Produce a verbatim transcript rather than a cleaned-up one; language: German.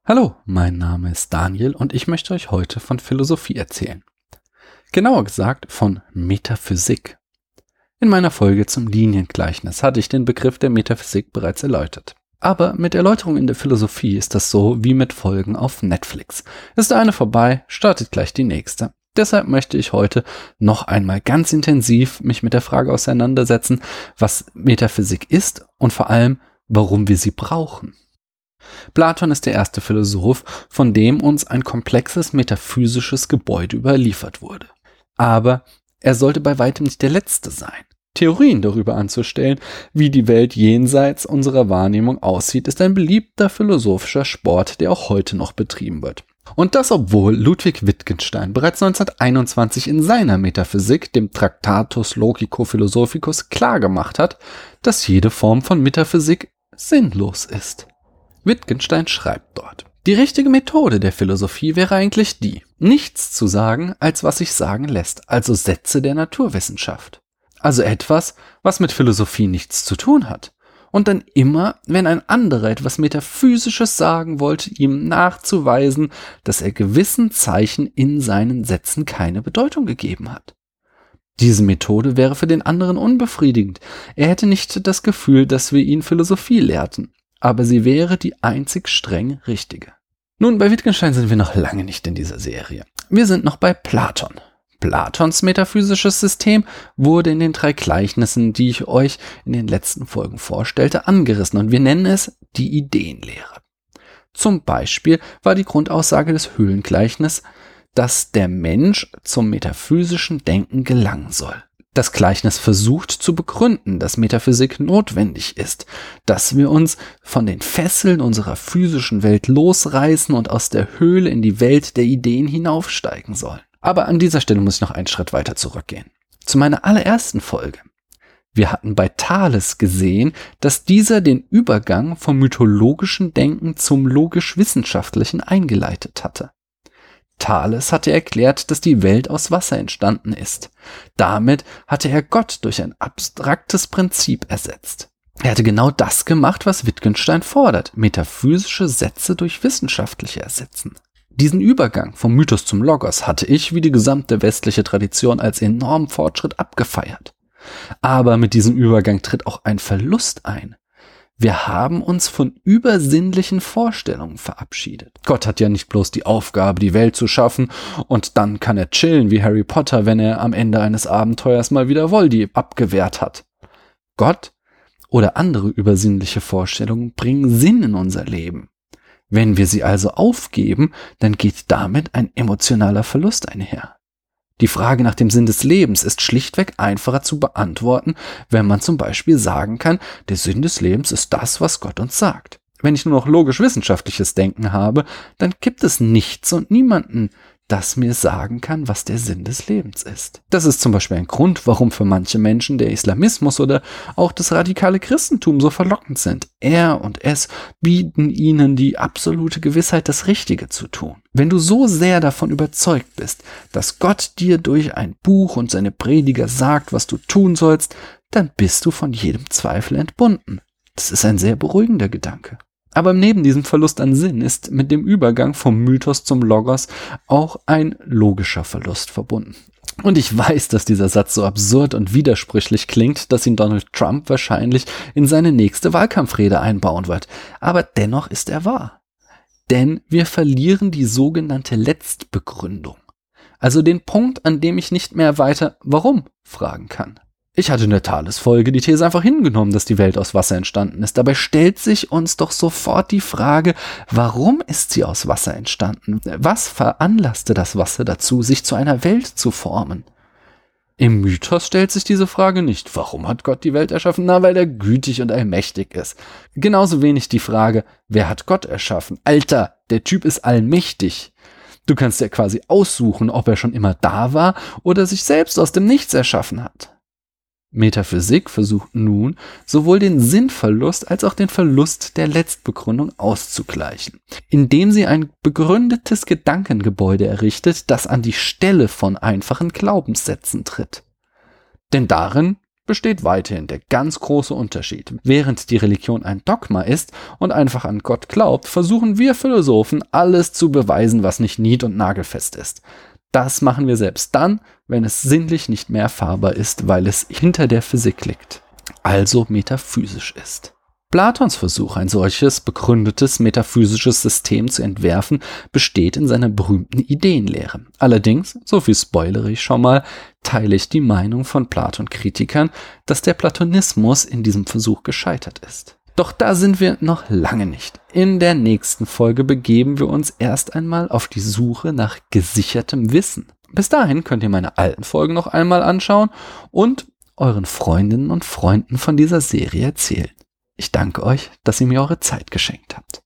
Hallo, mein Name ist Daniel und ich möchte euch heute von Philosophie erzählen. Genauer gesagt von Metaphysik. In meiner Folge zum Liniengleichnis hatte ich den Begriff der Metaphysik bereits erläutert. Aber mit Erläuterung in der Philosophie ist das so wie mit Folgen auf Netflix. Ist eine vorbei, startet gleich die nächste. Deshalb möchte ich heute noch einmal ganz intensiv mich mit der Frage auseinandersetzen, was Metaphysik ist und vor allem, warum wir sie brauchen. Platon ist der erste Philosoph, von dem uns ein komplexes metaphysisches Gebäude überliefert wurde. Aber er sollte bei weitem nicht der letzte sein. Theorien darüber anzustellen, wie die Welt jenseits unserer Wahrnehmung aussieht, ist ein beliebter philosophischer Sport, der auch heute noch betrieben wird. Und das, obwohl Ludwig Wittgenstein bereits neunzehnhunderteinundzwanzig in seiner Metaphysik, dem Tractatus Logico-Philosophicus, klargemacht hat, dass jede Form von Metaphysik sinnlos ist. Wittgenstein schreibt dort: Die richtige Methode der Philosophie wäre eigentlich die, nichts zu sagen, als was sich sagen lässt, also Sätze der Naturwissenschaft. Also etwas, was mit Philosophie nichts zu tun hat. Und dann immer, wenn ein anderer etwas Metaphysisches sagen wollte, ihm nachzuweisen, dass er gewissen Zeichen in seinen Sätzen keine Bedeutung gegeben hat. Diese Methode wäre für den anderen unbefriedigend. Er hätte nicht das Gefühl, dass wir ihn Philosophie lehrten. Aber sie wäre die einzig streng richtige. Nun, bei Wittgenstein sind wir noch lange nicht in dieser Serie. Wir sind noch bei Platon. Platons metaphysisches System wurde in den drei Gleichnissen, die ich euch in den letzten Folgen vorstellte, angerissen und wir nennen es die Ideenlehre. Zum Beispiel war die Grundaussage des Höhlengleichnisses, dass der Mensch zum metaphysischen Denken gelangen soll. Das Gleichnis versucht zu begründen, dass Metaphysik notwendig ist, dass wir uns von den Fesseln unserer physischen Welt losreißen und aus der Höhle in die Welt der Ideen hinaufsteigen sollen. Aber an dieser Stelle muss ich noch einen Schritt weiter zurückgehen. Zu meiner allerersten Folge. Wir hatten bei Thales gesehen, dass dieser den Übergang vom mythologischen Denken zum logisch-wissenschaftlichen eingeleitet hatte. Thales hatte erklärt, dass die Welt aus Wasser entstanden ist. Damit hatte er Gott durch ein abstraktes Prinzip ersetzt. Er hatte genau das gemacht, was Wittgenstein fordert: metaphysische Sätze durch wissenschaftliche ersetzen. Diesen Übergang vom Mythos zum Logos hatte ich, wie die gesamte westliche Tradition, als enormen Fortschritt abgefeiert. Aber mit diesem Übergang tritt auch ein Verlust ein. Wir haben uns von übersinnlichen Vorstellungen verabschiedet. Gott hat ja nicht bloß die Aufgabe, die Welt zu schaffen, und dann kann er chillen wie Harry Potter, wenn er am Ende eines Abenteuers mal wieder Voldy abgewehrt hat. Gott oder andere übersinnliche Vorstellungen bringen Sinn in unser Leben. Wenn wir sie also aufgeben, dann geht damit ein emotionaler Verlust einher. Die Frage nach dem Sinn des Lebens ist schlichtweg einfacher zu beantworten, wenn man zum Beispiel sagen kann, der Sinn des Lebens ist das, was Gott uns sagt. Wenn ich nur noch logisch-wissenschaftliches Denken habe, dann gibt es nichts und niemanden, das mir sagen kann, was der Sinn des Lebens ist. Das ist zum Beispiel ein Grund, warum für manche Menschen der Islamismus oder auch das radikale Christentum so verlockend sind. Er und es bieten ihnen die absolute Gewissheit, das Richtige zu tun. Wenn du so sehr davon überzeugt bist, dass Gott dir durch ein Buch und seine Prediger sagt, was du tun sollst, dann bist du von jedem Zweifel entbunden. Das ist ein sehr beruhigender Gedanke. Aber neben diesem Verlust an Sinn ist mit dem Übergang vom Mythos zum Logos auch ein logischer Verlust verbunden. Und ich weiß, dass dieser Satz so absurd und widersprüchlich klingt, dass ihn Donald Trump wahrscheinlich in seine nächste Wahlkampfrede einbauen wird. Aber dennoch ist er wahr. Denn wir verlieren die sogenannte Letztbegründung. Also den Punkt, an dem ich nicht mehr weiter warum fragen kann. Ich hatte in der Thales-Folge die These einfach hingenommen, dass die Welt aus Wasser entstanden ist. Dabei stellt sich uns doch sofort die Frage, warum ist sie aus Wasser entstanden? Was veranlasste das Wasser dazu, sich zu einer Welt zu formen? Im Mythos stellt sich diese Frage nicht. Warum hat Gott die Welt erschaffen? Na, weil er gütig und allmächtig ist. Genauso wenig die Frage, wer hat Gott erschaffen? Alter, der Typ ist allmächtig. Du kannst ja quasi aussuchen, ob er schon immer da war oder sich selbst aus dem Nichts erschaffen hat. Metaphysik versucht nun, sowohl den Sinnverlust als auch den Verlust der Letztbegründung auszugleichen, indem sie ein begründetes Gedankengebäude errichtet, das an die Stelle von einfachen Glaubenssätzen tritt. Denn darin besteht weiterhin der ganz große Unterschied. Während die Religion ein Dogma ist und einfach an Gott glaubt, versuchen wir Philosophen, alles zu beweisen, was nicht nied- und nagelfest ist. Das machen wir selbst dann, wenn es sinnlich nicht mehr erfahrbar ist, weil es hinter der Physik liegt, also metaphysisch ist. Platons Versuch, ein solches begründetes metaphysisches System zu entwerfen, besteht in seiner berühmten Ideenlehre. Allerdings, so viel spoilere ich schon mal, teile ich die Meinung von Platon-Kritikern, dass der Platonismus in diesem Versuch gescheitert ist. Doch da sind wir noch lange nicht. In der nächsten Folge begeben wir uns erst einmal auf die Suche nach gesichertem Wissen. Bis dahin könnt ihr meine alten Folgen noch einmal anschauen und euren Freundinnen und Freunden von dieser Serie erzählen. Ich danke euch, dass ihr mir eure Zeit geschenkt habt.